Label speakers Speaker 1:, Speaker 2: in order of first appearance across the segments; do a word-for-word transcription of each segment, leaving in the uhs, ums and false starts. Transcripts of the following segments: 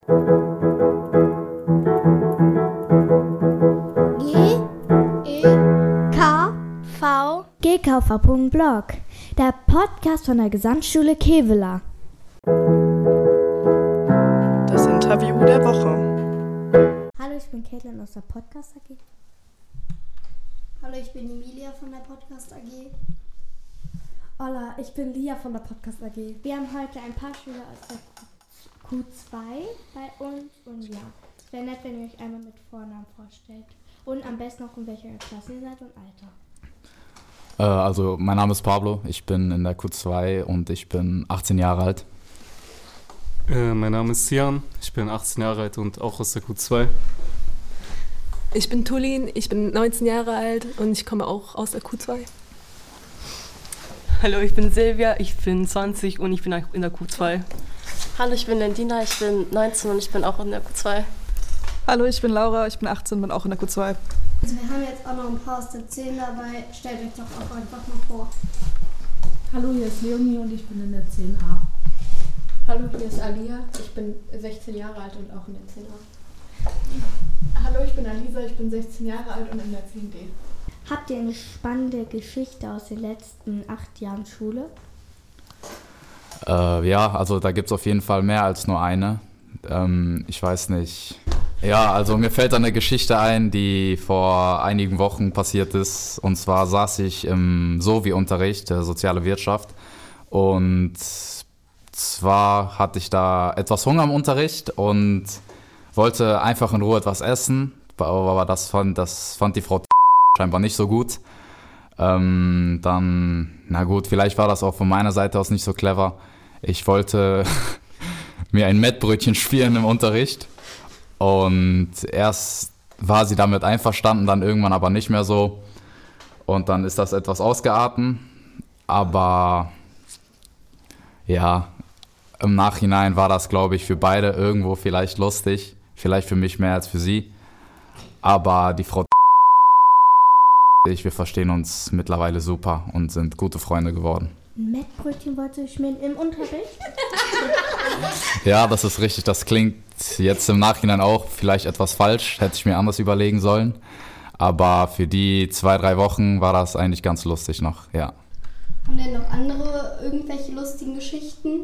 Speaker 1: G E K V G K V Punkt Blog, der Podcast von der Gesamtschule Kevela.
Speaker 2: Das Interview der Woche.
Speaker 1: Hallo, ich bin Caitlin aus der Podcast A G.
Speaker 3: Hallo, ich bin Emilia von der Podcast A G.
Speaker 4: Hola, ich bin Lia von der Podcast A G.
Speaker 1: Wir haben heute ein paar Schüler aus der Q zwei bei uns und ja, es wäre nett, wenn ihr euch einmal mit Vornamen vorstellt und am besten auch in welcher Klasse ihr seid und Alter.
Speaker 5: Äh, also mein Name ist Pablo, ich bin in der Q zwei und ich bin achtzehn Jahre alt.
Speaker 6: Äh, mein Name ist Sian, ich bin achtzehn Jahre alt und auch aus der Q zwei.
Speaker 7: Ich bin Tulin, ich bin neunzehn Jahre alt und ich komme auch aus der Q zwei.
Speaker 8: Hallo, ich bin Silvia, ich bin zwanzig und ich bin in der Q zwei.
Speaker 9: Hallo, ich bin Lendina, ich bin neunzehn und ich bin auch in der Q zwei.
Speaker 2: Hallo, ich bin Laura, ich bin achtzehn und bin auch in der Q zwei.
Speaker 3: Also wir haben jetzt auch noch ein paar aus der zehn dabei. Stellt euch doch auch einfach mal vor.
Speaker 10: Hallo, hier ist Leonie und ich bin in der zehn a.
Speaker 11: Hallo, hier ist Alia, ich bin sechzehn Jahre alt und auch in der zehn a.
Speaker 12: Hallo, ich bin Alisa, ich bin sechzehn Jahre alt und in der zehn D.
Speaker 1: Habt ihr eine spannende Geschichte aus den letzten acht Jahren Schule?
Speaker 5: Äh, ja, also da gibt es auf jeden Fall mehr als nur eine. Ähm, ich weiß nicht. Ja, also mir fällt eine Geschichte ein, die vor einigen Wochen passiert ist. Und zwar saß ich im Sovi-Unterricht, der soziale Wirtschaft. Und zwar hatte ich da etwas Hunger im Unterricht und wollte einfach in Ruhe etwas essen. Aber das fand, das fand die Frau scheinbar nicht so gut. Ähm, dann, na gut, vielleicht war das auch von meiner Seite aus nicht so clever. Ich wollte mir ein Mettbrötchen spielen im Unterricht und erst war sie damit einverstanden, dann irgendwann aber nicht mehr so und dann ist das etwas ausgeartet, aber ja, im Nachhinein war das, glaube ich, für beide irgendwo vielleicht lustig, vielleicht für mich mehr als für sie, aber die Frau Ich, wir verstehen uns mittlerweile super und sind gute Freunde geworden.
Speaker 1: Mettbrötchen wollte ich schmieren im Unterricht?
Speaker 5: Ja, das ist richtig. Das klingt jetzt im Nachhinein auch vielleicht etwas falsch. Hätte ich mir anders überlegen sollen. Aber für die zwei, drei Wochen war das eigentlich ganz lustig noch, ja.
Speaker 3: Haben denn noch andere irgendwelche lustigen Geschichten?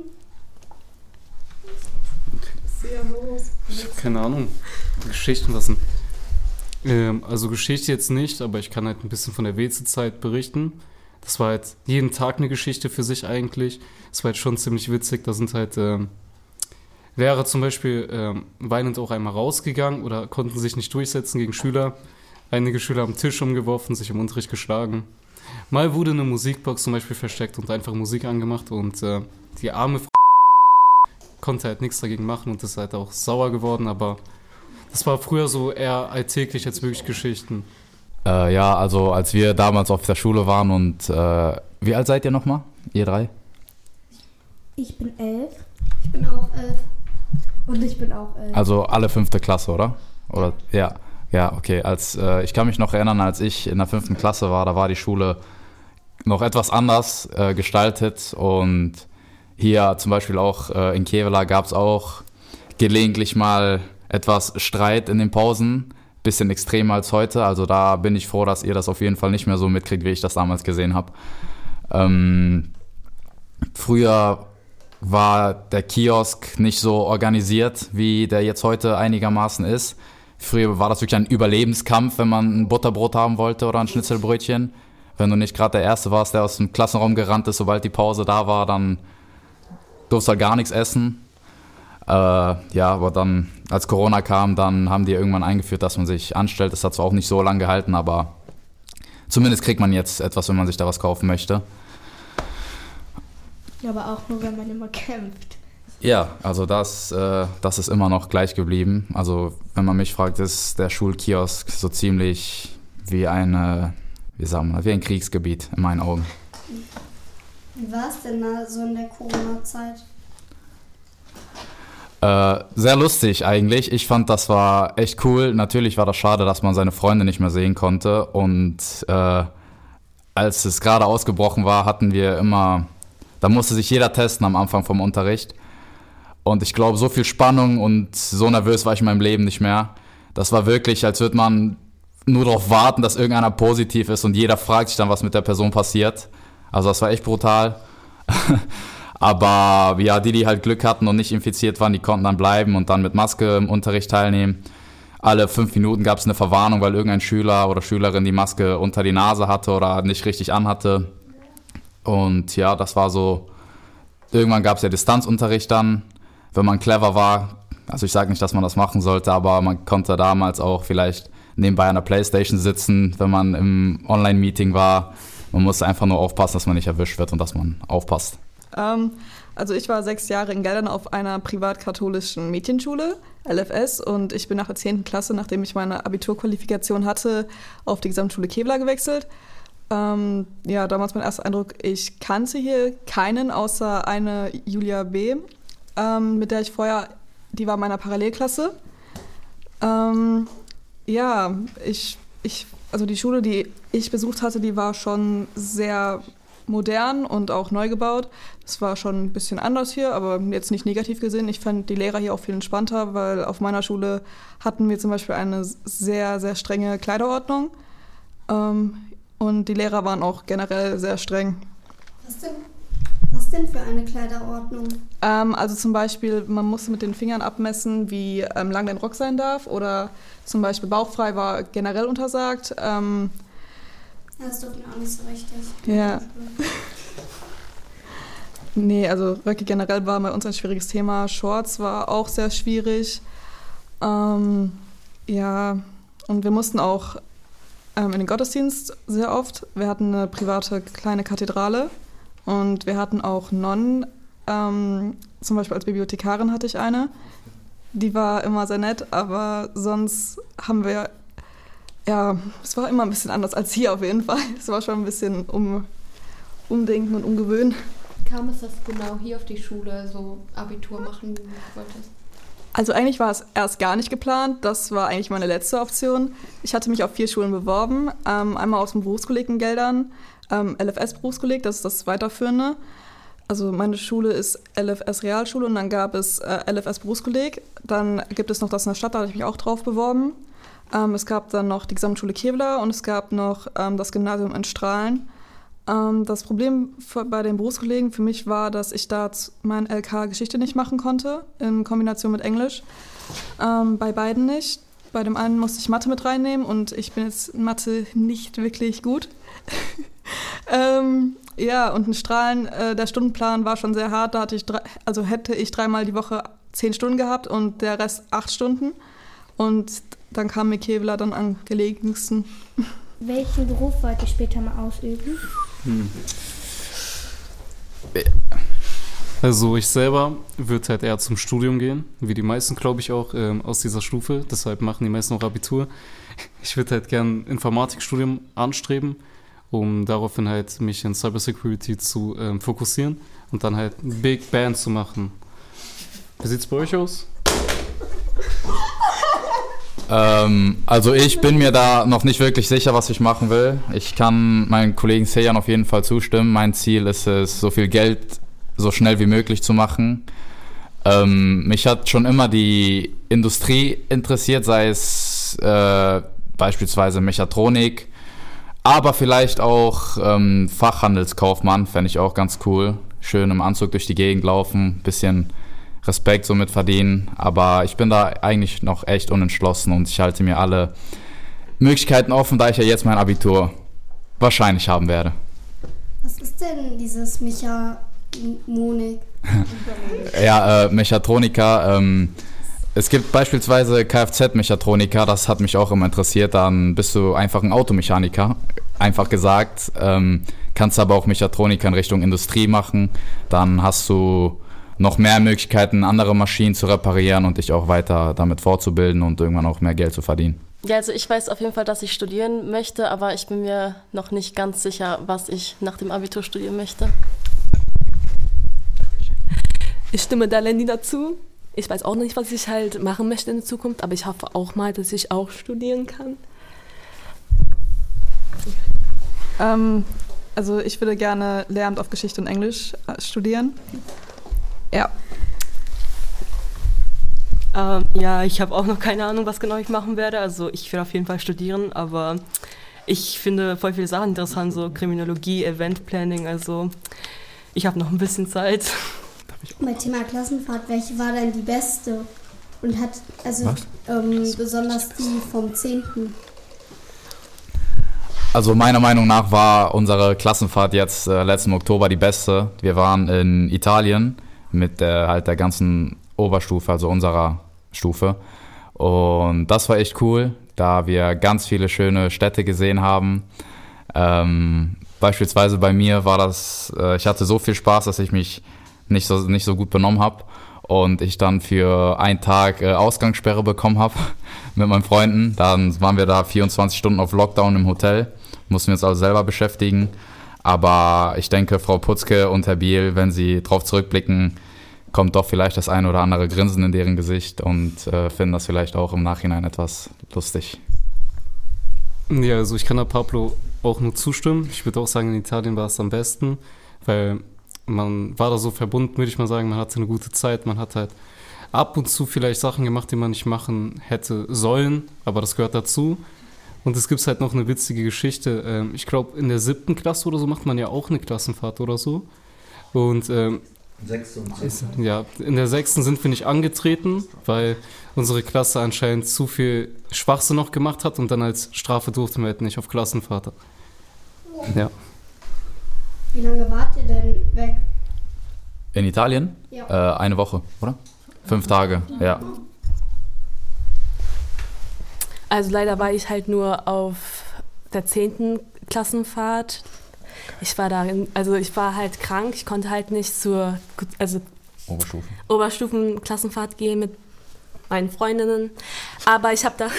Speaker 6: Sehr los. Ich habe keine Ahnung. Geschichten, was denn? Ähm, also Geschichte jetzt nicht, aber ich kann halt ein bisschen von der W C-Zeit berichten. Das war halt jeden Tag eine Geschichte für sich eigentlich. Das war halt schon ziemlich witzig. Da sind halt ähm, Lehrer zum Beispiel ähm, weinend auch einmal rausgegangen oder konnten sich nicht durchsetzen gegen Schüler. Einige Schüler haben Tisch umgeworfen, sich im Unterricht geschlagen. Mal wurde eine Musikbox zum Beispiel versteckt und einfach Musik angemacht und äh, die arme Frau konnte halt nichts dagegen machen und ist halt auch sauer geworden, aber das war früher so eher alltäglich als wirklich Geschichten.
Speaker 5: Äh, ja, also als wir damals auf der Schule waren und äh, wie alt seid ihr nochmal, ihr drei?
Speaker 1: Ich bin elf.
Speaker 3: Ich bin auch elf.
Speaker 4: Und ich bin auch elf.
Speaker 5: Also alle fünfte Klasse, oder? Oder ja, ja, okay. Als äh, ich kann mich noch erinnern, als ich in der fünften Klasse war, da war die Schule noch etwas anders äh, gestaltet und hier zum Beispiel auch äh, in Kevela gab es auch gelegentlich mal etwas Streit in den Pausen, bisschen extremer als heute. Also da bin ich froh, dass ihr das auf jeden Fall nicht mehr so mitkriegt, wie ich das damals gesehen habe. Ähm, früher war der Kiosk nicht so organisiert, wie der jetzt heute einigermaßen ist. Früher war das wirklich ein Überlebenskampf, wenn man ein Butterbrot haben wollte oder ein Schnitzelbrötchen. Wenn du nicht gerade der Erste warst, der aus dem Klassenraum gerannt ist, sobald die Pause da war, dann durfst du halt gar nichts essen. Äh, ja, aber dann, als Corona kam, dann haben die irgendwann eingeführt, dass man sich anstellt. Das hat zwar auch nicht so lange gehalten, aber zumindest kriegt man jetzt etwas, wenn man sich da was kaufen möchte.
Speaker 1: Ja, aber auch nur, wenn man immer kämpft.
Speaker 5: Ja, also das, äh, das ist immer noch gleich geblieben. Also wenn man mich fragt, ist der Schulkiosk so ziemlich wie eine, wie sagen wir, wie ein Kriegsgebiet in meinen Augen.
Speaker 3: Wie war es denn da so in der Corona-Zeit?
Speaker 5: Äh, sehr lustig eigentlich. Ich fand, das war echt cool. Natürlich war das schade, dass man seine Freunde nicht mehr sehen konnte. Und äh, als es gerade ausgebrochen war, hatten wir immer, da musste sich jeder testen am Anfang vom Unterricht. Und ich glaube, so viel Spannung und so nervös war ich in meinem Leben nicht mehr. Das war wirklich, als würde man nur darauf warten, dass irgendeiner positiv ist und jeder fragt sich dann, was mit der Person passiert. Also das war echt brutal. Aber ja, die, die halt Glück hatten und nicht infiziert waren, die konnten dann bleiben und dann mit Maske im Unterricht teilnehmen. Alle fünf Minuten gab es eine Verwarnung, weil irgendein Schüler oder Schülerin die Maske unter die Nase hatte oder nicht richtig anhatte. Und ja, das war so, irgendwann gab es ja Distanzunterricht dann, wenn man clever war. Also ich sage nicht, dass man das machen sollte, aber man konnte damals auch vielleicht nebenbei an der Playstation sitzen, wenn man im Online-Meeting war. Man musste einfach nur aufpassen, dass man nicht erwischt wird und dass man aufpasst.
Speaker 2: Ähm, also ich war sechs Jahre in Geldern auf einer privatkatholischen Mädchenschule, L F S, und ich bin nach der zehnten Klasse, nachdem ich meine Abiturqualifikation hatte, auf die Gesamtschule Kevlar gewechselt. Ähm, ja, damals mein erster Eindruck, ich kannte hier keinen außer eine Julia B., ähm, mit der ich vorher, die war in meiner Parallelklasse. Ähm, ja, ich, ich, also die Schule, die ich besucht hatte, die war schon sehr modern und auch neu gebaut. Das war schon ein bisschen anders hier, aber jetzt nicht negativ gesehen. Ich fand die Lehrer hier auch viel entspannter, weil auf meiner Schule hatten wir zum Beispiel eine sehr, sehr strenge Kleiderordnung. Ähm, und die Lehrer waren auch generell sehr streng.
Speaker 3: Was denn, was denn für eine Kleiderordnung?
Speaker 2: Ähm, also zum Beispiel, man musste mit den Fingern abmessen, wie ähm, lang dein Rock sein darf. Oder zum Beispiel bauchfrei war generell untersagt. Ähm,
Speaker 3: Das durften auch nicht so richtig.
Speaker 2: Ja. Nee, also Röcke generell war bei uns ein schwieriges Thema. Shorts war auch sehr schwierig. Ähm, ja, und wir mussten auch ähm, in den Gottesdienst sehr oft. Wir hatten eine private kleine Kathedrale und wir hatten auch Nonnen. Ähm, zum Beispiel als Bibliothekarin hatte ich eine. Die war immer sehr nett, aber sonst haben wir... Ja, es war immer ein bisschen anders als hier auf jeden Fall. Es war schon ein bisschen um, umdenken und umgewöhnen.
Speaker 11: Kam es, dass du genau hier auf die Schule so Abitur machen wolltest?
Speaker 2: Also eigentlich war es erst gar nicht geplant. Das war eigentlich meine letzte Option. Ich hatte mich auf vier Schulen beworben. Ähm, einmal aus dem Berufskolleg in Geldern, ähm, L F S-Berufskolleg, das ist das Weiterführende. Also meine Schule ist L F S-Realschule und dann gab es äh, L F S-Berufskolleg. Dann gibt es noch das in der Stadt, da hatte ich mich auch drauf beworben. Ähm, es gab dann noch die Gesamtschule Kevlar und es gab noch ähm, das Gymnasium in Strahlen. Ähm, das Problem für, bei den Berufskollegen für mich war, dass ich da mein L K Geschichte nicht machen konnte, in Kombination mit Englisch. Ähm, bei beiden nicht. Bei dem einen musste ich Mathe mit reinnehmen und ich bin jetzt in Mathe nicht wirklich gut. ähm, ja, und in Strahlen, äh, der Stundenplan war schon sehr hart. Da hatte ich drei, also hätte ich dreimal die Woche zehn Stunden gehabt und der Rest acht Stunden. Und dann kam mir Kevlar dann am gelegensten.
Speaker 1: Welchen Beruf wollt ihr später mal ausüben?
Speaker 6: Hm. Also ich selber würde halt eher zum Studium gehen, wie die meisten, glaube ich, auch ähm, aus dieser Stufe. Deshalb machen die meisten auch Abitur. Ich würde halt gern Informatikstudium anstreben, um daraufhin halt mich in Cybersecurity zu ähm, fokussieren und dann halt Big Band zu machen. Wie sieht's bei euch aus?
Speaker 5: Ähm, also ich bin mir da noch nicht wirklich sicher, was ich machen will. Ich kann meinen Kollegen Sejan auf jeden Fall zustimmen. Mein Ziel ist es, so viel Geld so schnell wie möglich zu machen. Ähm, mich hat schon immer die Industrie interessiert, sei es äh, beispielsweise Mechatronik, aber vielleicht auch ähm, Fachhandelskaufmann, fände ich auch ganz cool. Schön im Anzug durch die Gegend laufen, bisschen Respekt somit verdienen, aber ich bin da eigentlich noch echt unentschlossen und ich halte mir alle Möglichkeiten offen, da ich ja jetzt mein Abitur wahrscheinlich haben werde.
Speaker 3: Was ist denn dieses Mechatronik?
Speaker 5: ja, äh, Mechatroniker, ähm, es gibt beispielsweise Kfz-Mechatroniker, das hat mich auch immer interessiert, dann bist du einfach ein Automechaniker, einfach gesagt, ähm, kannst aber auch Mechatroniker in Richtung Industrie machen, dann hast du noch mehr Möglichkeiten, andere Maschinen zu reparieren und dich auch weiter damit fortzubilden und irgendwann auch mehr Geld zu verdienen.
Speaker 9: Ja, also ich weiß auf jeden Fall, dass ich studieren möchte, aber ich bin mir noch nicht ganz sicher, was ich nach dem Abitur studieren möchte.
Speaker 7: Ich stimme da Lendi dazu. Ich weiß auch nicht, was ich halt machen möchte in der Zukunft, aber ich hoffe auch mal, dass ich auch studieren kann.
Speaker 2: Ähm, also ich würde gerne Lehramt auf Geschichte und Englisch studieren. Ja.
Speaker 8: Ähm, ja, ich habe auch noch keine Ahnung, was genau ich machen werde. Also ich werde auf jeden Fall studieren, aber ich finde voll viele Sachen interessant, so Kriminologie, Eventplanning, also ich habe noch ein bisschen Zeit.
Speaker 3: Bei Thema Klassenfahrt, welche war denn die beste? Und hat, also ähm, besonders die vom zehnten
Speaker 5: Also meiner Meinung nach war unsere Klassenfahrt jetzt äh, letzten Oktober die beste. Wir waren in Italien mit der, halt der ganzen Oberstufe, also unserer Stufe. Und das war echt cool, da wir ganz viele schöne Städte gesehen haben. Ähm, beispielsweise bei mir war das, äh, ich hatte so viel Spaß, dass ich mich nicht so, nicht so gut benommen habe. Und ich dann für einen Tag äh, Ausgangssperre bekommen habe mit meinen Freunden. Dann waren wir da vierundzwanzig Stunden auf Lockdown im Hotel, mussten wir uns also selber beschäftigen. Aber ich denke, Frau Putzke und Herr Biel, wenn sie drauf zurückblicken, kommt doch vielleicht das ein oder andere Grinsen in deren Gesicht und äh, finden das vielleicht auch im Nachhinein etwas lustig.
Speaker 6: Ja, also ich kann da Pablo auch nur zustimmen. Ich würde auch sagen, in Italien war es am besten, weil man war da so verbunden, würde ich mal sagen. Man hatte eine gute Zeit, man hat halt ab und zu vielleicht Sachen gemacht, die man nicht machen hätte sollen, aber das gehört dazu. Und es gibt halt noch eine witzige Geschichte. Ich glaube, in der siebten Klasse oder so macht man ja auch eine Klassenfahrt oder so. Und ähm,
Speaker 13: Sechste und siebte.
Speaker 6: Ja, in der sechsten sind wir nicht angetreten, weil unsere Klasse anscheinend zu viel Schwachsinn noch gemacht hat und dann als Strafe durften wir halt nicht auf Klassenfahrt. Ja.
Speaker 3: Wie lange wart ihr denn weg?
Speaker 5: In Italien?
Speaker 3: Ja.
Speaker 5: Äh, eine Woche, oder? Fünf Tage, ja.
Speaker 7: Also leider war ich halt nur auf der zehnten Klassenfahrt. Ich war da, also ich war halt krank, ich konnte halt nicht zur also
Speaker 5: Oberstufen.
Speaker 7: Oberstufenklassenfahrt gehen mit meinen Freundinnen. Aber ich habe da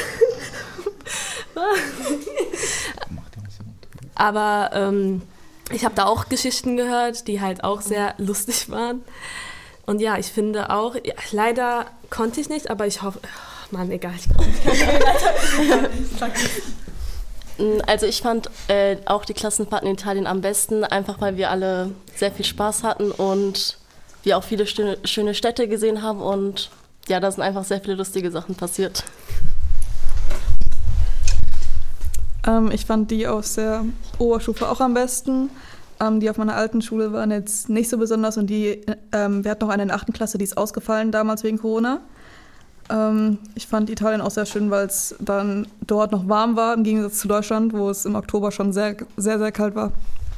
Speaker 7: Aber ähm, ich habe da auch Geschichten gehört, die halt auch sehr lustig waren. Und ja, ich finde auch, ja, leider konnte ich nicht, aber ich hoffe, oh Mann, egal, ich kann nicht.
Speaker 9: Also ich fand äh, auch die Klassenfahrten in Italien am besten, einfach weil wir alle sehr viel Spaß hatten und wir auch viele schöne, schöne Städte gesehen haben und ja, da sind einfach sehr viele lustige Sachen passiert.
Speaker 2: Ähm, ich fand die aus der Oberstufe auch am besten. Ähm, die auf meiner alten Schule waren jetzt nicht so besonders und die, ähm, wir hatten noch eine in der achten Klasse, die ist ausgefallen damals wegen Corona. Ähm, ich fand Italien auch sehr schön, weil es dann dort noch warm war, im Gegensatz zu Deutschland, wo es im Oktober schon sehr, sehr, sehr kalt war.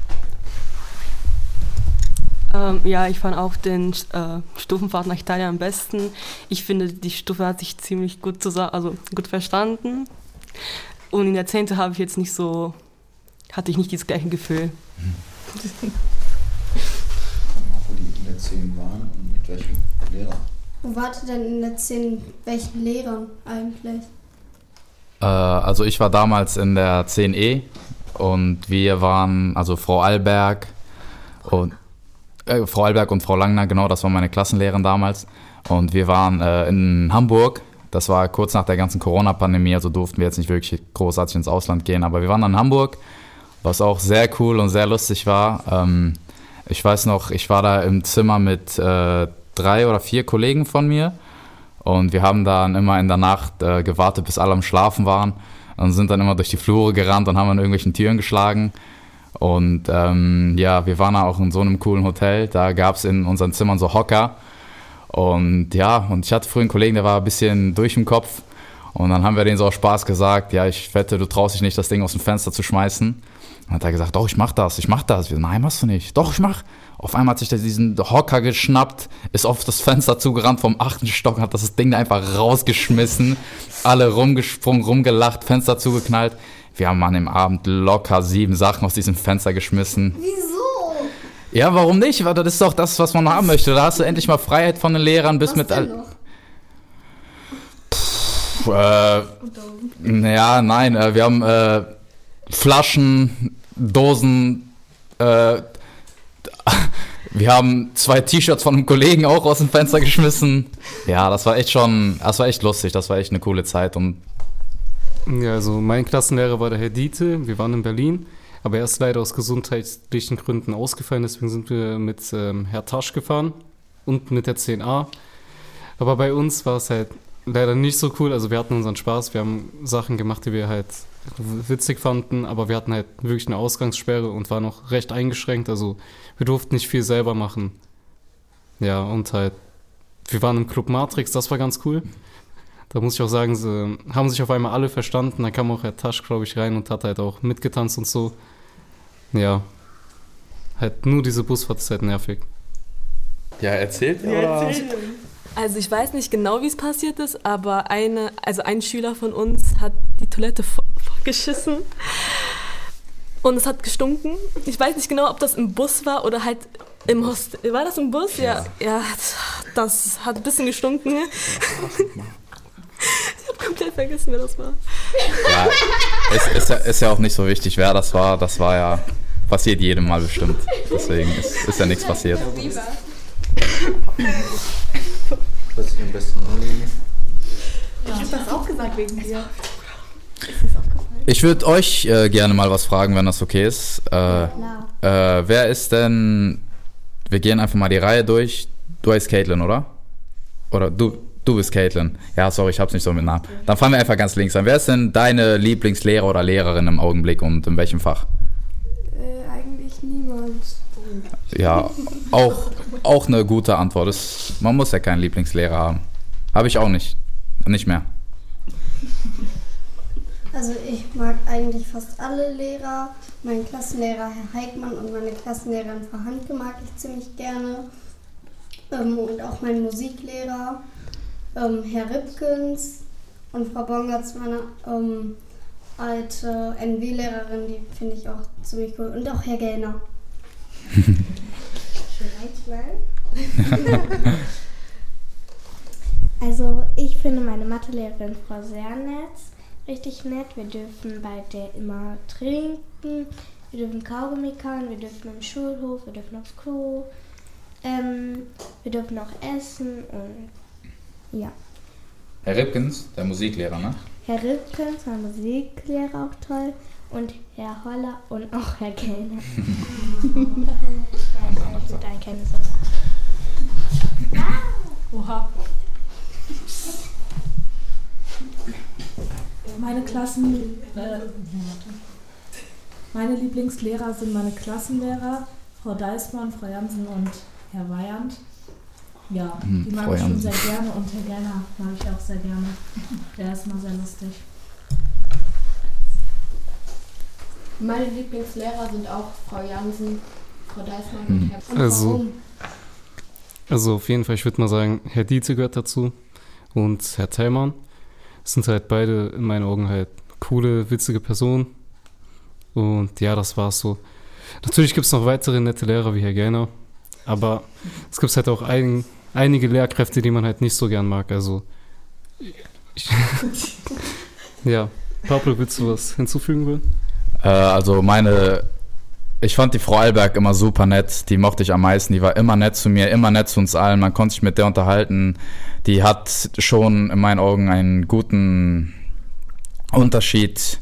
Speaker 8: Ähm, ja, ich fand auch den äh, Stufenfahrt nach Italien am besten. Ich finde, die Stufe hat sich ziemlich gut zusammen, also gut verstanden. Und in der zehnten habe ich jetzt nicht so, hatte ich nicht dieses gleiche Gefühl.
Speaker 13: Wo die in der zehn waren und mit welchen Lehrern?
Speaker 3: Wo wart ihr denn in der zehn? Welchen Lehrern eigentlich?
Speaker 5: Äh, also ich war damals in der zehn E und wir waren, also Frau Alberg und äh, Frau Alberg und Frau Langner, genau, das waren meine Klassenlehrerin damals. Und wir waren äh, in Hamburg. Das war kurz nach der ganzen Corona-Pandemie, also durften wir jetzt nicht wirklich großartig ins Ausland gehen. Aber wir waren dann in Hamburg, was auch sehr cool und sehr lustig war. Ähm, ich weiß noch, ich war da im Zimmer mit äh, drei oder vier Kollegen von mir und wir haben dann immer in der Nacht äh, gewartet, bis alle am Schlafen waren und sind dann immer durch die Flure gerannt und haben an irgendwelchen Türen geschlagen. Und ähm, ja, wir waren auch in so einem coolen Hotel, da gab es in unseren Zimmern so Hocker. Und ja, und ich hatte früher einen Kollegen, der war ein bisschen durch im Kopf. Und dann haben wir denen so aus Spaß gesagt, ja, ich wette, du traust dich nicht, das Ding aus dem Fenster zu schmeißen. Und hat er gesagt, doch, ich mach das, ich mach das. Wir, nein, machst du nicht. Doch, ich mach. Auf einmal hat sich der diesen Hocker geschnappt, ist auf das Fenster zugerannt vom achten Stock, hat das Ding da einfach rausgeschmissen. Alle rumgesprungen, rumgelacht, Fenster zugeknallt. Wir haben an dem Abend locker sieben Sachen aus diesem Fenster geschmissen.
Speaker 3: Wieso?
Speaker 5: Ja, warum nicht? Weil das ist doch das, was man haben möchte. Da hast du endlich mal Freiheit von den Lehrern, bis
Speaker 3: Was
Speaker 5: mit
Speaker 3: denn
Speaker 5: all.
Speaker 3: noch?
Speaker 5: Pff, äh, ja, nein, äh, wir haben äh, Flaschen, Dosen, äh, wir haben zwei T-Shirts von einem Kollegen auch aus dem Fenster geschmissen. Ja, das war echt schon, das war echt lustig, das war echt eine coole Zeit. Und
Speaker 6: ja, also mein Klassenlehrer war der Herr Diete, wir waren in Berlin, aber er ist leider aus gesundheitlichen Gründen ausgefallen, deswegen sind wir mit ähm, Herr Tasch gefahren und mit der zehn A. Aber bei uns war es halt leider nicht so cool. Also wir hatten unseren Spaß, wir haben Sachen gemacht, die wir halt witzig fanden, aber wir hatten halt wirklich eine Ausgangssperre und waren noch recht eingeschränkt. Also wir durften nicht viel selber machen. Ja, und halt, wir waren im Club Matrix, das war ganz cool. Da muss ich auch sagen, sie haben sich auf einmal alle verstanden. Da kam auch Herr Tasch, glaube ich, rein und hat halt auch mitgetanzt und so. Ja, halt nur diese Busfahrt ist halt nervig.
Speaker 5: Ja, erzählt ihr,
Speaker 7: Ja,
Speaker 5: oder?
Speaker 7: erzähl. Also ich weiß nicht genau, wie es passiert ist, aber eine, also ein Schüler von uns hat die Toilette vorgeschissen und es hat gestunken. Ich weiß nicht genau, ob das im Bus war oder halt im Hostel. War das im Bus? Ja. Ja, das hat ein bisschen gestunken. Ich habe komplett vergessen, wer das war.
Speaker 5: Ja, es ist, ja, ist ja auch nicht so wichtig, wer das war. Das war ja, passiert jedem Mal bestimmt. Deswegen ist, ist ja nichts passiert.
Speaker 13: Was ich am besten annehme.
Speaker 12: Ich hab das auch gesagt wegen dir.
Speaker 5: Ich würde euch äh, gerne mal was fragen, wenn das okay ist. Äh, äh, wer ist denn, wir gehen einfach mal die Reihe durch. Du heißt Caitlin, oder? Oder du, du bist Caitlin. Ja, sorry, ich hab's nicht so mit Namen. Dann fangen wir einfach ganz links an. Wer ist denn deine Lieblingslehrer oder Lehrerin im Augenblick und in welchem Fach?
Speaker 3: Äh, eigentlich niemand.
Speaker 5: Ja, auch, auch eine gute Antwort. Das, man muss ja keinen Lieblingslehrer haben. Habe ich auch nicht. Nicht mehr.
Speaker 3: Also ich mag eigentlich fast alle Lehrer. Mein Klassenlehrer Herr Heikmann und meine Klassenlehrerin Frau Handke mag ich ziemlich gerne. Ähm, und auch mein Musiklehrer ähm, Herr Ripkens und Frau Bongertz, meine ähm, alte N W-Lehrerin, die finde ich auch ziemlich cool. Und auch Herr Gellner.
Speaker 1: Also ich finde meine Mathelehrerin Frau Sernetz richtig nett. Wir dürfen bei der immer trinken, wir dürfen Kaugummi kauen, wir dürfen im Schulhof, wir dürfen aufs Klo, ähm, wir dürfen auch essen und ja.
Speaker 5: Herr Ripkens, der Musiklehrer, ne?
Speaker 1: Herr Ripkens, mein Musiklehrer, auch toll. Und Herr Holler und auch Herr Kellner. Ich würde einen kennen.
Speaker 10: Oha. Meine Klassen, äh, meine Lieblingslehrer sind meine Klassenlehrer, Frau Deismann, Frau Jansen und Herr Weyand. Ja,
Speaker 5: Hm,
Speaker 10: die mag
Speaker 5: Frau
Speaker 10: ich schon
Speaker 5: Jansen.
Speaker 10: sehr gerne und Herr Gerner mag ich auch sehr gerne. Der ist mal sehr lustig.
Speaker 11: Meine Lieblingslehrer sind auch Frau Jansen, Frau Deismann
Speaker 6: Hm.
Speaker 11: und Herr und
Speaker 6: Also-
Speaker 11: warum?
Speaker 6: Also auf jeden Fall, ich würde mal sagen, Herr Dietze gehört dazu und Herr Tellmann. Das sind halt beide in meinen Augen halt coole, witzige Personen. Und ja, das war's so. Natürlich gibt es noch weitere nette Lehrer wie Herr Gellner, aber es gibt halt auch ein, einige Lehrkräfte, die man halt nicht so gern mag. Also ich, ja, Pablo, willst du was hinzufügen wollen?
Speaker 5: Äh, also meine, ich fand die Frau Alberg immer super nett, die mochte ich am meisten, die war immer nett zu mir, immer nett zu uns allen, man konnte sich mit der unterhalten, die hat schon in meinen Augen einen guten Unterschied.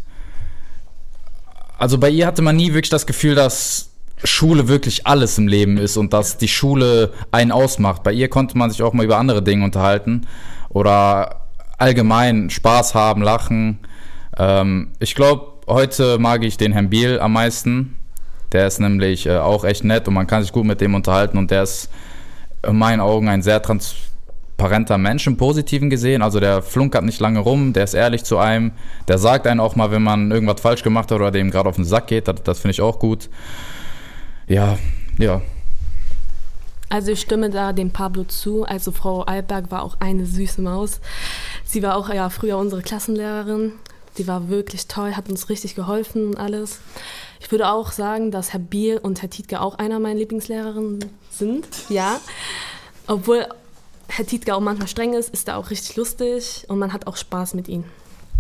Speaker 5: Also bei ihr hatte man nie wirklich das Gefühl, dass Schule wirklich alles im Leben ist und dass die Schule einen ausmacht. Bei ihr konnte man sich auch mal über andere Dinge unterhalten oder allgemein Spaß haben, lachen. Ähm, ich glaube, heute mag ich den Herrn Biel am meisten. Der ist nämlich äh, auch echt nett und man kann sich gut mit dem unterhalten und der ist in meinen Augen ein sehr transparenter Mensch im Positiven gesehen. Also der flunkert nicht lange rum, der ist ehrlich zu einem, der sagt einem auch mal, wenn man irgendwas falsch gemacht hat oder dem gerade auf den Sack geht, das, das finde ich auch gut. Ja, ja.
Speaker 7: Also ich stimme da dem Pablo zu. Also Frau Alberg war auch eine süße Maus. Sie war auch ja früher unsere Klassenlehrerin. Die war wirklich toll, hat uns richtig geholfen und alles. Ich würde auch sagen, dass Herr Biel und Herr Tietke auch einer meiner Lieblingslehrerinnen sind. Ja. Obwohl Herr Tietke auch manchmal streng ist, ist er auch richtig lustig und man hat auch Spaß mit ihm.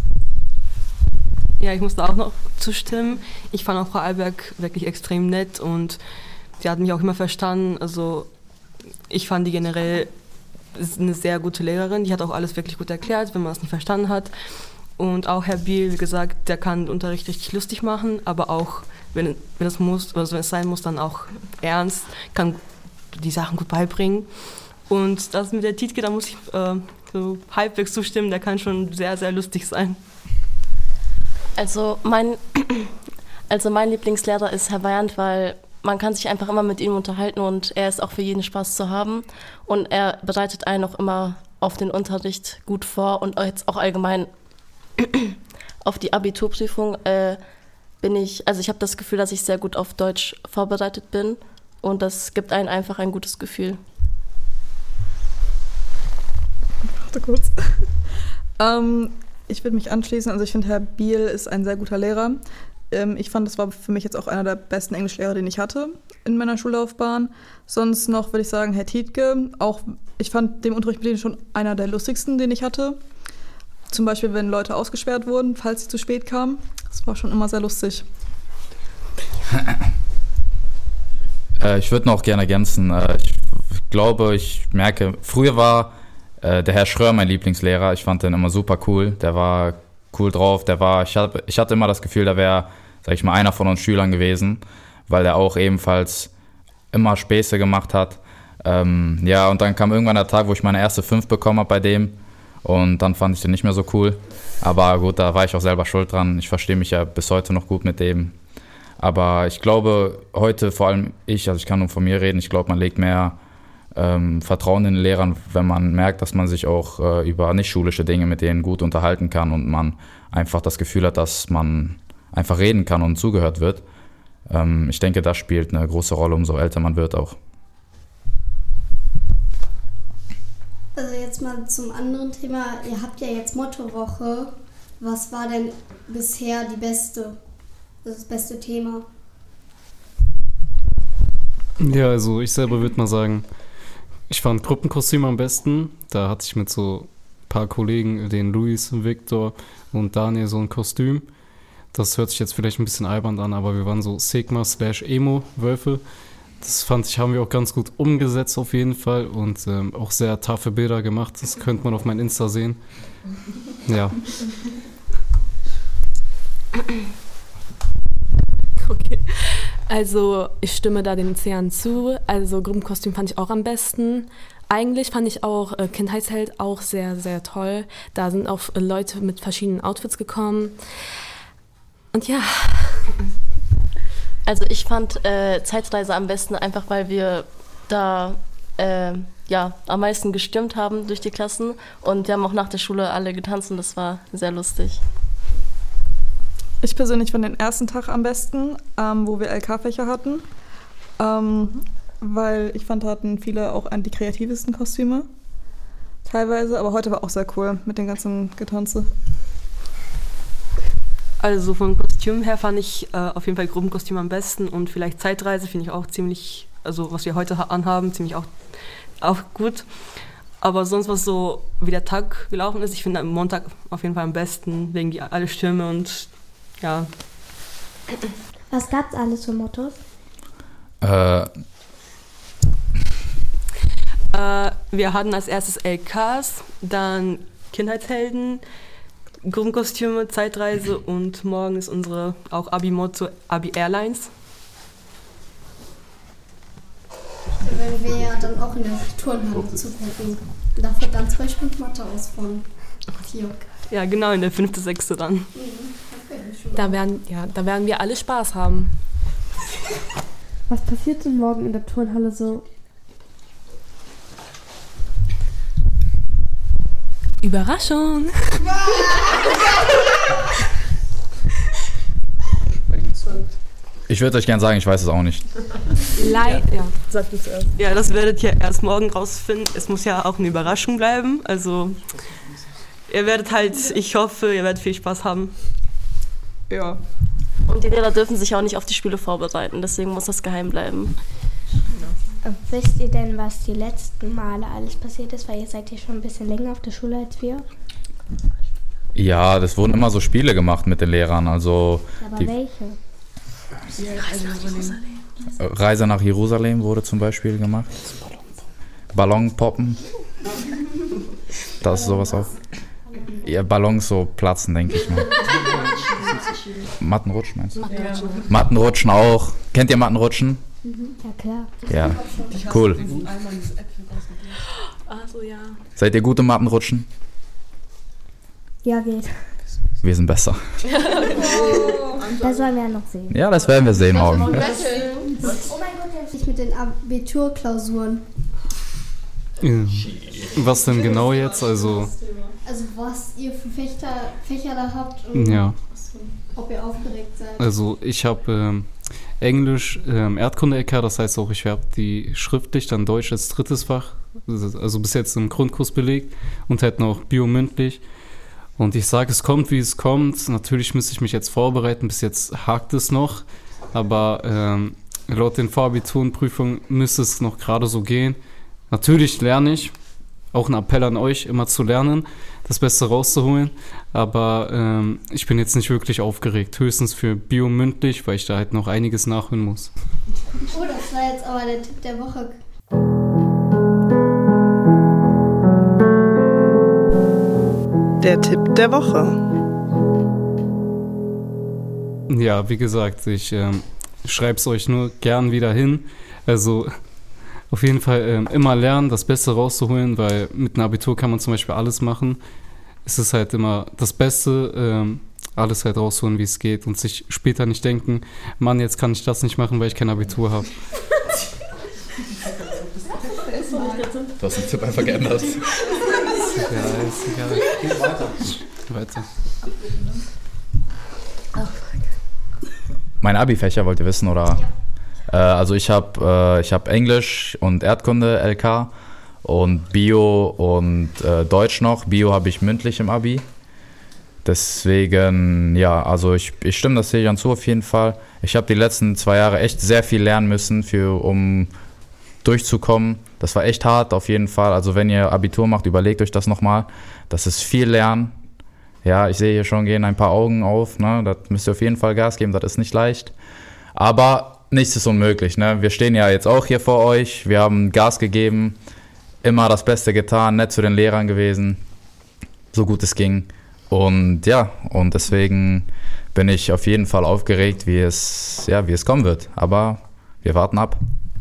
Speaker 8: Ja, ich muss da auch noch zustimmen. Ich fand auch Frau Alberg wirklich extrem nett und sie hat mich auch immer verstanden. Also ich fand die generell eine sehr gute Lehrerin. Die hat auch alles wirklich gut erklärt, wenn man es nicht verstanden hat. Und auch Herr Biel, wie gesagt, der kann den Unterricht richtig lustig machen, aber auch, wenn, wenn es muss, also wenn es sein muss, dann auch ernst, kann die Sachen gut beibringen. Und das mit der Tietke, da muss ich äh, so halbwegs zustimmen, der kann schon sehr, sehr lustig sein.
Speaker 9: Also mein, also mein Lieblingslehrer ist Herr Weyand, weil man kann sich einfach immer mit ihm unterhalten und er ist auch für jeden Spaß zu haben. Und er bereitet einen auch immer auf den Unterricht gut vor und jetzt auch allgemein auf die Abiturprüfung äh, bin ich, also ich habe das Gefühl, dass ich sehr gut auf Deutsch vorbereitet bin und das gibt einem einfach ein gutes Gefühl.
Speaker 2: Warte kurz. ähm, ich würde mich anschließen, also ich finde, Herr Biel ist ein sehr guter Lehrer. Ähm, ich fand, das war für mich jetzt auch einer der besten Englischlehrer, den ich hatte in meiner Schullaufbahn. Sonst noch würde ich sagen, Herr Tietke, auch ich fand den Unterricht mit denen schon einer der lustigsten, den ich hatte. Zum Beispiel, wenn Leute ausgesperrt wurden, falls sie zu spät kamen. Das war schon immer sehr lustig.
Speaker 5: äh, ich würde noch gerne ergänzen. Äh, ich glaube, ich merke, früher war äh, der Herr Schröer mein Lieblingslehrer. Ich fand den immer super cool. Der war cool drauf. Der war, ich, hab, ich hatte immer das Gefühl, der wäre, sag ich mal, einer von uns Schülern gewesen, weil er auch ebenfalls immer Späße gemacht hat. Ähm, ja, und dann kam irgendwann der Tag, wo ich meine erste fünf bekommen habe bei dem. Und dann fand ich den nicht mehr so cool. Aber gut, da war ich auch selber schuld dran. Ich verstehe mich ja bis heute noch gut mit dem. Aber ich glaube, heute vor allem ich, also ich kann nur von mir reden, ich glaube, man legt mehr ähm, Vertrauen in den Lehrern, wenn man merkt, dass man sich auch äh, über nicht schulische Dinge mit denen gut unterhalten kann und man einfach das Gefühl hat, dass man einfach reden kann und zugehört wird. Ähm, ich denke, das spielt eine große Rolle, umso älter man wird auch.
Speaker 3: Also jetzt mal zum anderen Thema. Ihr habt ja jetzt Mottowoche. Was war denn bisher die beste, das beste Thema?
Speaker 6: Ja, also ich selber würde mal sagen, ich fand Gruppenkostüm am besten. Da hatte ich mit so ein paar Kollegen, den Luis, Victor und Daniel, so ein Kostüm. Das hört sich jetzt vielleicht ein bisschen albern an, aber wir waren so Sigma slash Emo-Wölfe. Das fand ich, haben wir auch ganz gut umgesetzt auf jeden Fall und ähm, auch sehr taffe Bilder gemacht. Das könnte man auf mein Insta sehen. Ja.
Speaker 7: Okay, also ich stimme da den Zehern zu. Also Gruppenkostüm fand ich auch am besten. Eigentlich fand ich auch äh, Kindheitsheld auch sehr, sehr toll. Da sind auch äh, Leute mit verschiedenen Outfits gekommen. Und ja...
Speaker 9: Also ich fand äh, Zeitreise am besten, einfach weil wir da äh, ja, am meisten gestürmt haben durch die Klassen und wir haben auch nach der Schule alle getanzt und das war sehr lustig.
Speaker 2: Ich persönlich fand den ersten Tag am besten, ähm, wo wir L K-Fächer hatten, ähm, weil ich fand, da hatten viele auch die kreativsten Kostüme, teilweise, aber heute war auch sehr cool mit den ganzen Getanze.
Speaker 8: Also vom Kostüm her fand ich äh, auf jeden Fall Gruppenkostüm am besten und vielleicht Zeitreise finde ich auch ziemlich, also was wir heute ha- anhaben, ziemlich auch, auch gut. Aber sonst, was so wie der Tag gelaufen ist, ich finde am Montag auf jeden Fall am besten, wegen die alle Stürme und ja.
Speaker 1: Was gab's alles für Mottos?
Speaker 5: Äh,
Speaker 8: äh, wir hatten als erstes L Ks, dann Kindheitshelden, Gruppenkostüme, Zeitreise und morgen ist unsere auch Abi-Motto Abi Airlines.
Speaker 3: Da werden wir ja dann auch in der Turnhalle zugucken. Da fällt dann zwei Stunden Mathe aus von Tio.
Speaker 8: Ja, genau, in der fünfte, sechste dann.
Speaker 3: Mhm. Okay,
Speaker 7: Da werden, ja, da werden wir alle Spaß haben.
Speaker 4: Was passiert denn morgen in der Turnhalle so?
Speaker 7: Überraschung!
Speaker 5: ich würde euch gerne sagen, ich weiß es auch nicht.
Speaker 7: Leid, ja. ja, sagt es erst.
Speaker 8: Ja, das werdet ihr erst morgen rausfinden. Es muss ja auch eine Überraschung bleiben. Also, ihr werdet halt, ich hoffe, ihr werdet viel Spaß haben.
Speaker 2: Ja.
Speaker 9: Und die Lehrer dürfen sich auch nicht auf die Spiele vorbereiten, deswegen muss das geheim bleiben.
Speaker 1: Wisst ihr denn, was die letzten Male alles passiert ist? Weil ihr seid ja schon ein bisschen länger auf der Schule als wir.
Speaker 5: Ja, das wurden immer so Spiele gemacht mit den Lehrern. Also
Speaker 1: Aber
Speaker 5: die
Speaker 1: welche?
Speaker 7: Reise nach Jerusalem.
Speaker 5: Reise nach Jerusalem wurde zum Beispiel gemacht. Ballonpoppen. Da ist sowas auch. Ja, Ballons so platzen, denke ich mal. Mattenrutschen meinst du?
Speaker 7: Mattenrutschen.
Speaker 5: Mattenrutschen auch. Kennt ihr Mattenrutschen?
Speaker 1: Mhm. Ja, klar.
Speaker 5: Ja, cool.
Speaker 7: Ach so, ja.
Speaker 5: Seid ihr gut im Mattenrutschen?
Speaker 1: Ja, geht.
Speaker 5: Wir sind besser.
Speaker 1: Das sollen wir ja noch sehen.
Speaker 5: Ja, das werden wir sehen morgen.
Speaker 3: Oh mein Gott, ich mit den Abiturklausuren.
Speaker 6: Ja. Was denn genau jetzt? Also,
Speaker 3: Also was ihr für Fächer, Fächer da habt und
Speaker 6: ja.
Speaker 3: ob ihr aufgeregt seid.
Speaker 6: Also ich habe ähm, Englisch, ähm, Erdkunde-L K, das heißt auch, ich habe die schriftlich, dann Deutsch als drittes Fach, also bis jetzt im Grundkurs belegt und halt noch Bio mündlich. Und ich sage, es kommt, wie es kommt. Natürlich müsste ich mich jetzt vorbereiten, bis jetzt hakt es noch. Aber ähm, laut den Vorabiturenprüfungen müsste es noch gerade so gehen. Natürlich lerne ich, auch ein Appell an euch, immer zu lernen, das Beste rauszuholen. Aber ähm, ich bin jetzt nicht wirklich aufgeregt, höchstens für Bio mündlich, weil ich da halt noch einiges nachholen muss.
Speaker 3: Oh, das war jetzt aber der Tipp der Woche.
Speaker 14: Der Tipp der Woche.
Speaker 6: Ja, wie gesagt, ich ähm, schreibe es euch nur gern wieder hin. Also auf jeden Fall ähm, immer lernen, das Beste rauszuholen, weil mit einem Abitur kann man zum Beispiel alles machen. Es ist halt immer das Beste, ähm, alles halt rausholen, wie es geht und sich später nicht denken, Mann, jetzt kann ich das nicht machen, weil ich kein Abitur habe.
Speaker 5: Du hast den Tipp einfach geändert.
Speaker 6: Ja, ist egal.
Speaker 13: Geht weiter.
Speaker 6: Weiter.
Speaker 5: Meine Abi-Fächer wollt ihr wissen, oder? Ja. Äh, also ich habe äh, ich hab Englisch und Erdkunde L K und Bio und äh, Deutsch noch. Bio habe ich mündlich im Abi. Deswegen, ja, also ich, ich stimme das Sejan zu auf jeden Fall. Ich habe die letzten zwei Jahre echt sehr viel lernen müssen, für, um durchzukommen. Das war echt hart auf jeden Fall. Also wenn ihr Abitur macht, überlegt euch das nochmal. Das ist viel Lernen. Ja, ich sehe hier schon, gehen ein paar Augen auf. Ne? Da müsst ihr auf jeden Fall Gas geben, das ist nicht leicht. Aber nichts ist unmöglich. Ne? Wir stehen ja jetzt auch hier vor euch. Wir haben Gas gegeben, immer das Beste getan, nett zu den Lehrern gewesen, so gut es ging. Und ja, und deswegen bin ich auf jeden Fall aufgeregt, wie es, ja, wie es kommen wird. Aber wir warten ab.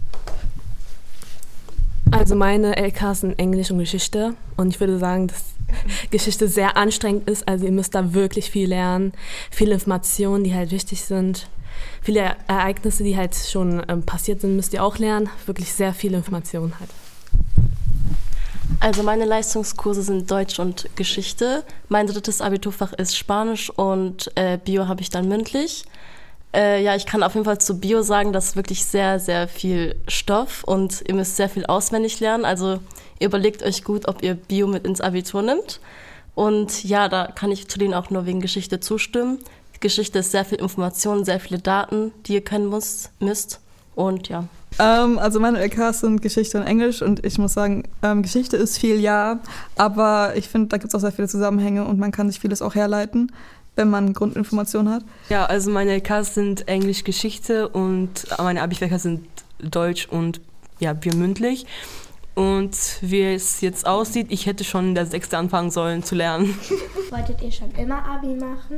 Speaker 7: Also meine L Ks sind Englisch und Geschichte und ich würde sagen, dass Geschichte sehr anstrengend ist. Also ihr müsst da wirklich viel lernen, viele Informationen, die halt wichtig sind. Viele Ereignisse, die halt schon ähm, passiert sind, müsst ihr auch lernen. Wirklich sehr viele Informationen halt.
Speaker 9: Also meine Leistungskurse sind Deutsch und Geschichte. Mein drittes Abiturfach ist Spanisch und äh, Bio habe ich dann mündlich. Äh, ja, ich kann auf jeden Fall zu Bio sagen, das ist wirklich sehr, sehr viel Stoff und ihr müsst sehr viel auswendig lernen. Also ihr überlegt euch gut, ob ihr Bio mit ins Abitur nimmt. Und ja, da kann ich zu denen auch nur wegen Geschichte zustimmen. Geschichte ist sehr viel Information, sehr viele Daten, die ihr können müsst. müsst. Und ja.
Speaker 2: Ähm, also meine L Ks sind Geschichte und Englisch und ich muss sagen, ähm, Geschichte ist viel, ja, aber ich finde, da gibt es auch sehr viele Zusammenhänge und man kann sich vieles auch herleiten, wenn man Grundinformationen hat.
Speaker 8: Ja, also meine L Ks sind Englisch, Geschichte und meine Abi-Fächer sind Deutsch und ja, Bio mündlich. Und wie es jetzt aussieht, ich hätte schon in der sechste anfangen sollen zu lernen.
Speaker 1: Wolltet ihr schon immer Abi machen?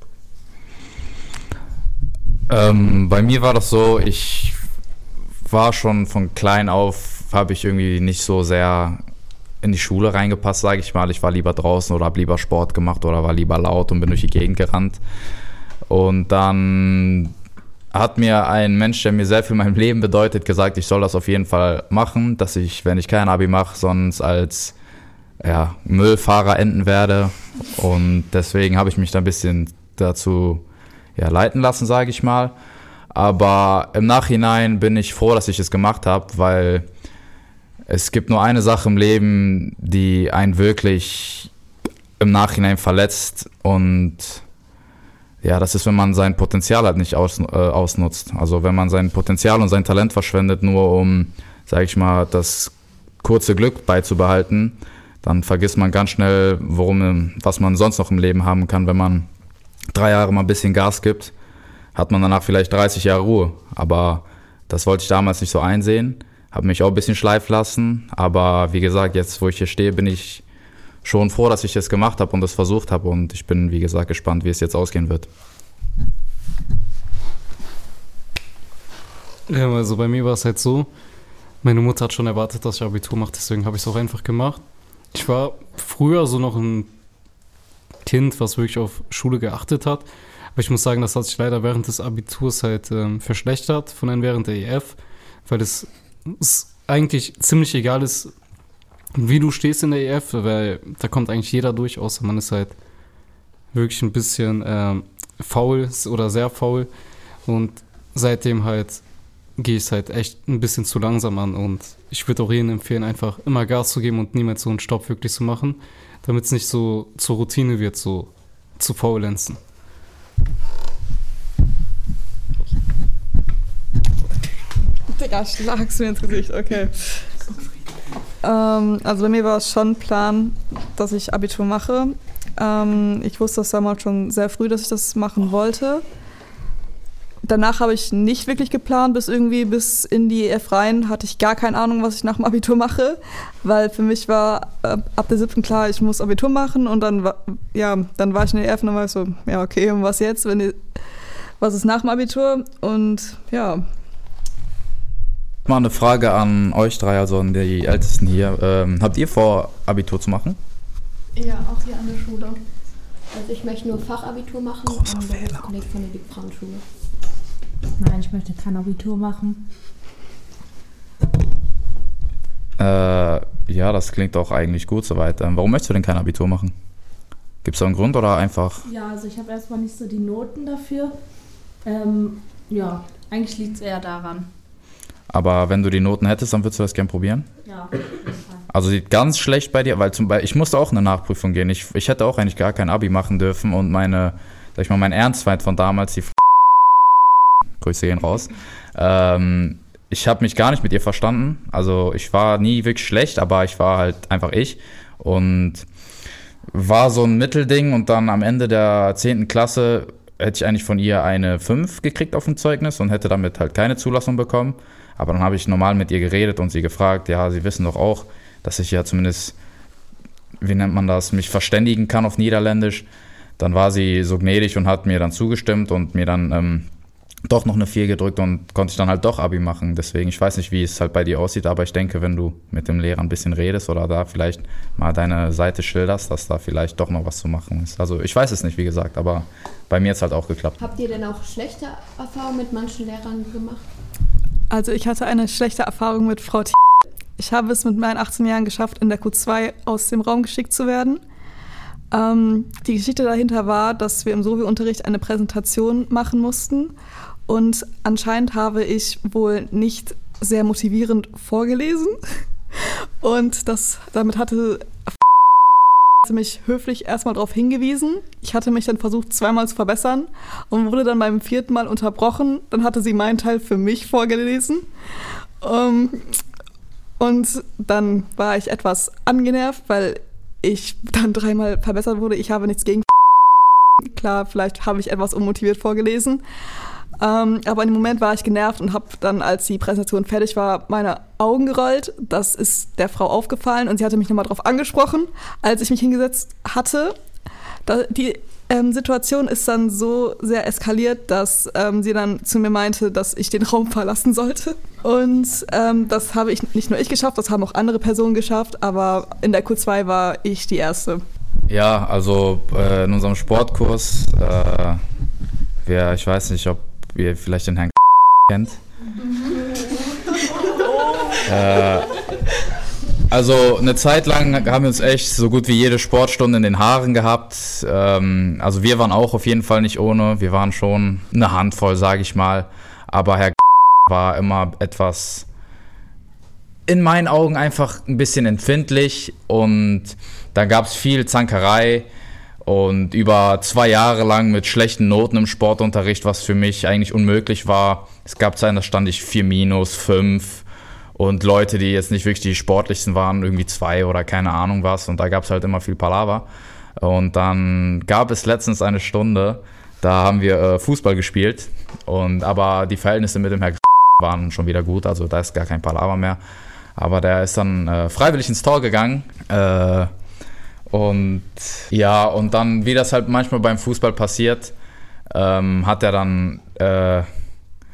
Speaker 5: Ähm, bei mir war das so, ich war schon von klein auf, habe ich irgendwie nicht so sehr in die Schule reingepasst, sage ich mal. Ich war lieber draußen oder habe lieber Sport gemacht oder war lieber laut und bin durch die Gegend gerannt. Und dann hat mir ein Mensch, der mir sehr viel in meinem Leben bedeutet, gesagt, ich soll das auf jeden Fall machen, dass ich, wenn ich kein Abi mache, sonst als ja, Müllfahrer enden werde. Und deswegen habe ich mich da ein bisschen dazu ja, leiten lassen, sage ich mal. Aber im Nachhinein bin ich froh, dass ich es gemacht habe, weil es gibt nur eine Sache im Leben, die einen wirklich im Nachhinein verletzt und ja, das ist, wenn man sein Potenzial halt nicht aus, äh, ausnutzt. Also wenn man sein Potenzial und sein Talent verschwendet, nur um, sage ich mal, das kurze Glück beizubehalten, dann vergisst man ganz schnell, worum, was man sonst noch im Leben haben kann. Wenn man drei Jahre mal ein bisschen Gas gibt, hat man danach vielleicht dreißig Jahre Ruhe. Aber das wollte ich damals nicht so einsehen, habe mich auch ein bisschen schleifen lassen. Aber wie gesagt, jetzt, wo ich hier stehe, bin ich schon froh, dass ich das gemacht habe und das versucht habe. Und ich bin, wie gesagt, gespannt, wie es jetzt ausgehen wird.
Speaker 6: Ja, also bei mir war es halt so, meine Mutter hat schon erwartet, dass ich Abitur mache, deswegen habe ich es auch einfach gemacht. Ich war früher so noch ein Kind, was wirklich auf Schule geachtet hat. Aber ich muss sagen, das hat sich leider während des Abiturs halt ähm, verschlechtert, von allem während der E F, weil es, es eigentlich ziemlich egal ist, wie du stehst in der E F, weil da kommt eigentlich jeder durch, außer man ist halt wirklich ein bisschen ähm, faul oder sehr faul. Und seitdem halt gehe ich es halt echt ein bisschen zu langsam an und ich würde auch jedem empfehlen, einfach immer Gas zu geben und niemals so einen Stopp wirklich zu machen, damit es nicht so zur Routine wird, so zu faulenzen.
Speaker 2: Digga, schlagst du mir ins Gesicht, okay. Ähm, also bei mir war es schon Plan, dass ich Abitur mache. Ähm, ich wusste das damals schon sehr früh, dass ich das machen wollte. Danach habe ich nicht wirklich geplant, bis irgendwie bis in die E F rein hatte ich gar keine Ahnung, was ich nach dem Abitur mache, weil für mich war äh, ab der siebten klar, ich muss Abitur machen und dann war, ja, dann war ich in der E F und dann war ich so, ja okay, und was jetzt, wenn die, was ist nach dem Abitur und ja.
Speaker 5: Mal eine Frage an euch drei, also an die Ältesten hier. Ähm, habt ihr vor, Abitur zu machen?
Speaker 11: Ja, auch hier an der Schule. Also ich möchte nur Fachabitur machen
Speaker 2: Großer
Speaker 11: und
Speaker 2: Fehler.
Speaker 11: das Kolleg von der Dick-Braun-Schule.
Speaker 10: Nein, ich möchte kein Abitur machen.
Speaker 5: Äh, ja, das klingt auch eigentlich gut soweit. Ähm, warum möchtest du denn kein Abitur machen? Gibt es da einen Grund oder einfach?
Speaker 10: Ja, also ich habe erstmal nicht so die Noten dafür. Ähm, ja, eigentlich liegt es eher daran.
Speaker 5: Aber wenn du die Noten hättest, dann würdest du das gern probieren?
Speaker 10: Ja.
Speaker 5: Also sieht ganz schlecht bei dir, weil zum Beispiel, ich musste auch eine Nachprüfung gehen. Ich, ich hätte auch eigentlich gar kein Abi machen dürfen und meine, sag ich mal, mein Ernstfeind von damals, die Grüße gehen raus. Ähm, ich habe mich gar nicht mit ihr verstanden. Also ich war nie wirklich schlecht, aber ich war halt einfach ich und war so ein Mittelding und dann am Ende der zehnten Klasse hätte ich eigentlich von ihr eine fünf gekriegt auf dem Zeugnis und hätte damit halt keine Zulassung bekommen. Aber dann habe ich normal mit ihr geredet und sie gefragt, ja, sie wissen doch auch, dass ich ja zumindest, wie nennt man das, mich verständigen kann auf Niederländisch. Dann war sie so gnädig und hat mir dann zugestimmt und mir dann ähm, doch noch eine vier gedrückt und konnte ich dann halt doch Abi machen. Deswegen, ich weiß nicht, wie es halt bei dir aussieht, aber ich denke, wenn du mit dem Lehrer ein bisschen redest oder da vielleicht mal deine Seite schilderst, dass da vielleicht doch noch was zu machen ist. Also ich weiß es nicht, wie gesagt, aber bei mir hat es halt auch geklappt.
Speaker 11: Habt ihr denn auch schlechte Erfahrungen mit manchen Lehrern gemacht?
Speaker 2: Also ich hatte eine schlechte Erfahrung mit Frau T. Ich habe es mit meinen achtzehn Jahren geschafft, in der Q zwei aus dem Raum geschickt zu werden. Ähm, die Geschichte dahinter war, dass wir im Sovi-Unterricht eine Präsentation machen mussten und anscheinend habe ich wohl nicht sehr motivierend vorgelesen und das, damit hatte mich höflich erstmal darauf hingewiesen. Ich hatte mich dann versucht, zweimal zu verbessern und wurde dann beim vierten Mal unterbrochen. Dann hatte sie meinen Teil für mich vorgelesen. Um, und dann war ich etwas angenervt, weil ich dann dreimal verbessert wurde. Ich habe nichts gegen klar, vielleicht habe ich etwas unmotiviert vorgelesen. Ähm, aber in dem Moment war ich genervt und habe dann, als die Präsentation fertig war, meine Augen gerollt. Das ist der Frau aufgefallen und sie hatte mich nochmal darauf angesprochen, als ich mich hingesetzt hatte. Da, die ähm, Situation ist dann so sehr eskaliert, dass ähm, sie dann zu mir meinte, dass ich den Raum verlassen sollte. Und ähm, das habe ich nicht nur ich geschafft, das haben auch andere Personen geschafft, aber in der Q zwei war ich die Erste.
Speaker 5: Ja, also äh, in unserem Sportkurs, äh, wer, ich weiß nicht, ob ihr vielleicht den Herrn kennt. äh, also eine Zeit lang haben wir uns echt so gut wie jede Sportstunde in den Haaren gehabt. Ähm, also wir waren auch auf jeden Fall nicht ohne. Wir waren schon eine Handvoll, sage ich mal. Aber Herr war immer etwas, in meinen Augen einfach ein bisschen empfindlich. Und da gab es viel Zankerei. Und über zwei Jahre lang mit schlechten Noten im Sportunterricht, was für mich eigentlich unmöglich war. Es gab Zeiten, da stand ich vier minus, fünf und Leute, die jetzt nicht wirklich die sportlichsten waren, irgendwie zwei oder keine Ahnung was. Und da gab es halt immer viel Palaver. Und dann gab es letztens eine Stunde, da haben wir äh, Fußball gespielt. Und, aber die Verhältnisse mit dem Herrn waren schon wieder gut, also da ist gar kein Palaver mehr. Aber der ist dann äh, freiwillig ins Tor gegangen. Äh, Und ja, und dann, wie das halt manchmal beim Fußball passiert, ähm, hat er dann äh,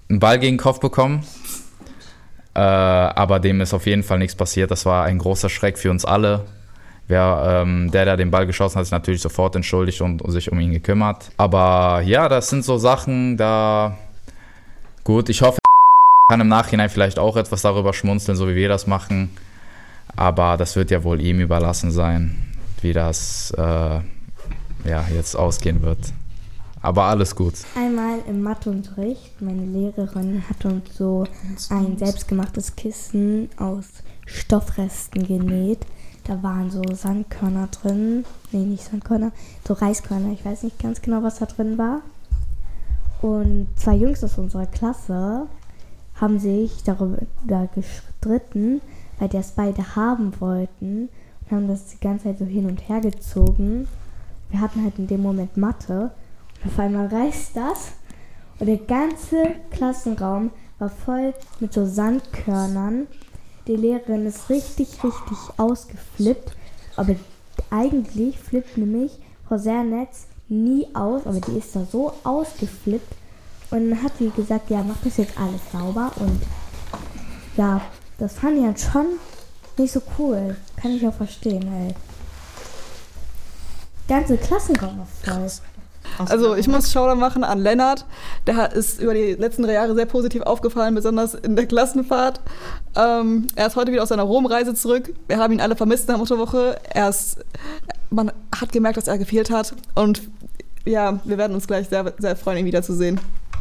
Speaker 5: einen Ball gegen den Kopf bekommen. Äh, aber dem ist auf jeden Fall nichts passiert. Das war ein großer Schreck für uns alle. Wer, ähm, der, der den Ball geschossen hat, hat sich natürlich sofort entschuldigt und, und sich um ihn gekümmert. Aber ja, das sind so Sachen, da... Gut, ich hoffe, er kann im Nachhinein vielleicht auch etwas darüber schmunzeln, so wie wir das machen. Aber das wird ja wohl ihm überlassen sein, wie das äh, ja, jetzt ausgehen wird. Aber alles gut.
Speaker 1: Einmal im Matheunterricht, meine Lehrerin hat uns so ein selbstgemachtes Kissen aus Stoffresten genäht. Da waren so Sandkörner drin, nee, nicht Sandkörner, so Reiskörner, ich weiß nicht ganz genau, was da drin war. Und zwei Jungs aus unserer Klasse haben sich darüber gestritten, weil die das beide haben wollten und haben das die ganze Zeit so hin und her gezogen. Wir hatten halt in dem Moment Mathe und auf einmal reißt das und der ganze Klassenraum war voll mit so Sandkörnern. Die Lehrerin ist richtig, richtig ausgeflippt, aber eigentlich flippt nämlich Frau Sernetz nie aus, aber die ist da so ausgeflippt und dann hat sie gesagt, ja, mach das jetzt alles sauber und ja, das fand ich dann schon nicht so cool. Kann ich auch verstehen, ey. Ganze Klassenraum war voll.
Speaker 2: Also ich muss Shoutout machen an Lennart, der ist über die letzten drei Jahre sehr positiv aufgefallen, besonders in der Klassenfahrt. Ähm, er ist heute wieder aus seiner Rom-Reise zurück. Wir haben ihn alle vermisst in der Mutterwoche. Er ist, man hat gemerkt, dass er gefehlt hat und ja, wir werden uns gleich sehr, sehr freuen, ihn wiederzusehen.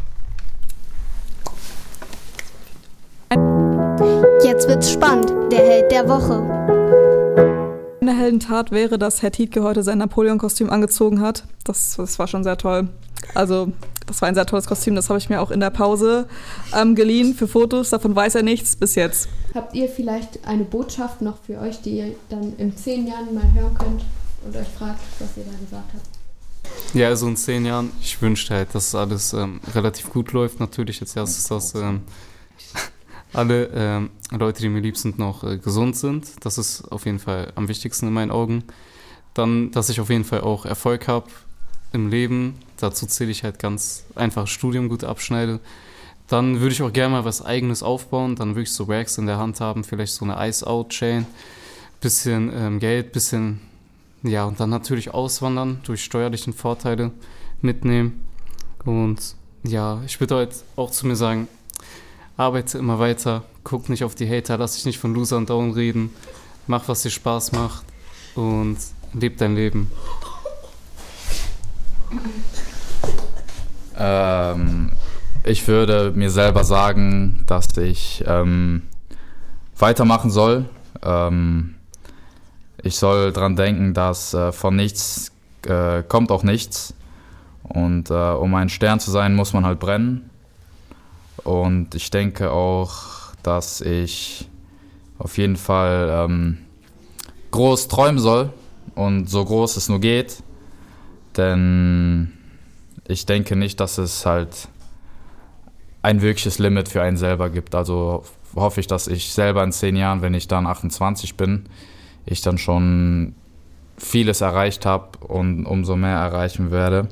Speaker 3: Jetzt wird's spannend, der Held der Woche.
Speaker 2: Eine Heldentat wäre, dass Herr Tietke heute sein Napoleon-Kostüm angezogen hat. Das, das war schon sehr toll. Also, das war ein sehr tolles Kostüm. Das habe ich mir auch in der Pause ähm, geliehen für Fotos. Davon weiß er nichts bis jetzt.
Speaker 11: Habt ihr vielleicht eine Botschaft noch für euch, die ihr dann in zehn Jahren mal hören könnt und euch fragt, was ihr da gesagt habt?
Speaker 6: Ja, also in zehn Jahren, ich wünschte halt, dass alles ähm, relativ gut läuft. Natürlich als erstes, dass ähm, alle ähm, Leute, die mir lieb sind, noch äh, gesund sind. Das ist auf jeden Fall am wichtigsten in meinen Augen. Dann, dass ich auf jeden Fall auch Erfolg habe im Leben. Dazu zähle ich halt ganz einfach Studium gut abschneide. Dann würde ich auch gerne mal was Eigenes aufbauen. Dann wirklich so Wags in der Hand haben, vielleicht so eine Ice-Out-Chain. Bisschen ähm, Geld, bisschen, ja, und dann natürlich auswandern, durch steuerlichen Vorteile mitnehmen. Und ja, ich würde heute auch zu mir sagen, arbeite immer weiter, guck nicht auf die Hater, lass dich nicht von Losern down reden, mach, was dir Spaß macht und leb dein Leben.
Speaker 5: Ähm, ich würde mir selber sagen, dass ich ähm, weitermachen soll. Ähm, ich soll dran denken, dass äh, von nichts äh, kommt auch nichts. Und äh, um ein Stern zu sein, muss man halt brennen. Und ich denke auch, dass ich auf jeden Fall ähm, groß träumen soll und so groß es nur geht. Denn ich denke nicht, dass es halt ein wirkliches Limit für einen selber gibt. Also hoffe ich, dass ich selber in zehn Jahren, wenn ich dann achtundzwanzig bin, ich dann schon vieles erreicht habe und umso mehr erreichen werde.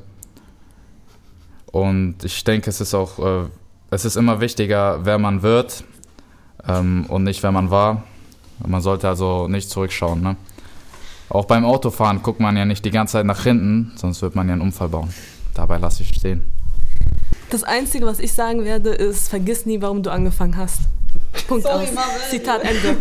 Speaker 5: Und ich denke, es ist auch... Äh, Es ist immer wichtiger, wer man wird ähm, und nicht, wer man war. Man sollte also nicht zurückschauen. Ne? Auch beim Autofahren guckt man ja nicht die ganze Zeit nach hinten, sonst wird man ja einen Unfall bauen. Dabei lasse ich stehen.
Speaker 7: Das Einzige, was ich sagen werde, ist, vergiss nie, warum du angefangen hast. Punkt
Speaker 2: Sorry,
Speaker 7: aus.
Speaker 2: Marvin.
Speaker 7: Zitat Ende.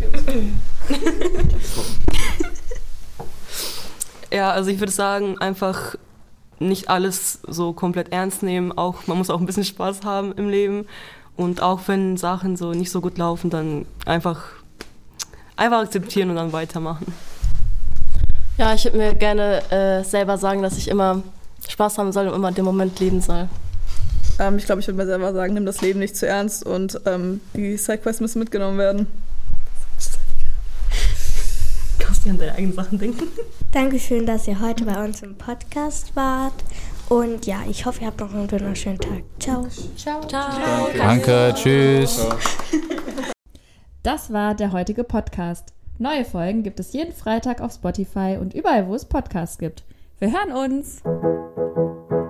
Speaker 8: Ja, also ich würde sagen, einfach nicht alles so komplett ernst nehmen. Auch, man muss auch ein bisschen Spaß haben im Leben. Und auch wenn Sachen so nicht so gut laufen, dann einfach, einfach akzeptieren und dann weitermachen.
Speaker 9: Ja, ich würde mir gerne äh, selber sagen, dass ich immer Spaß haben soll und immer den Moment leben soll.
Speaker 2: Ähm, ich glaube, ich würde mir selber sagen, nimm das Leben nicht zu ernst und ähm, die Sidequests müssen mitgenommen werden.
Speaker 8: Kannst du an deine eigenen Sachen denken?
Speaker 1: Dankeschön, dass ihr heute bei uns im Podcast wart. Und ja, ich hoffe, ihr habt noch einen wunderschönen Tag. Ciao.
Speaker 11: Ciao.
Speaker 7: Ciao.
Speaker 5: Danke, tschüss.
Speaker 15: Das war der heutige Podcast. Neue Folgen gibt es jeden Freitag auf Spotify und überall, wo es Podcasts gibt. Wir hören uns!